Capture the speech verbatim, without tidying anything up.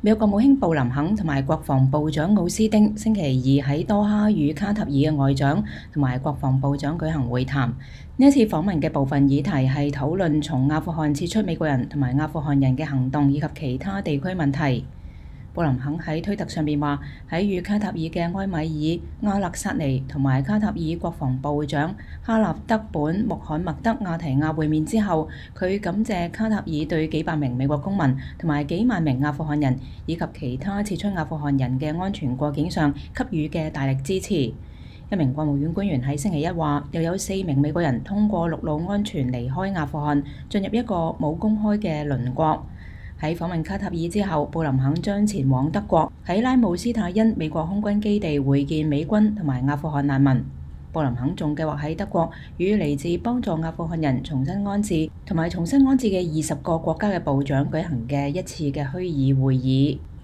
美國國務卿布林肯同埋國防部長奧斯汀星期二喺多哈與卡塔爾嘅外長同埋國防部長舉行會談。呢一次訪問嘅部分議題係討論從阿富汗撤出美國人同埋阿富汗人嘅行動以及其他地區問題。布林肯喺推特上面話，喺與卡塔爾嘅埃米爾·阿勒薩尼同埋卡塔爾國防部長哈納德本穆罕默德亞提亞會面之後，佢感謝卡塔爾對幾百名美國公民同埋幾萬名阿富汗人以及其他撤出阿富汗人嘅安全過境上給予嘅大力支持。一名國務院官員喺星期一話，又有四名美國人通過陸路安全離開阿富汗，進入一個冇公開嘅鄰國。喺訪問卡塔爾之後，布林肯將前往德國，喺拉姆斯泰因美國空軍基地會見美軍同埋阿富汗難民。布林肯仲計劃喺德國與嚟自幫助阿富汗人重新安置同埋重新安置嘅二十個國家嘅部長舉行嘅一次嘅虛擬會議。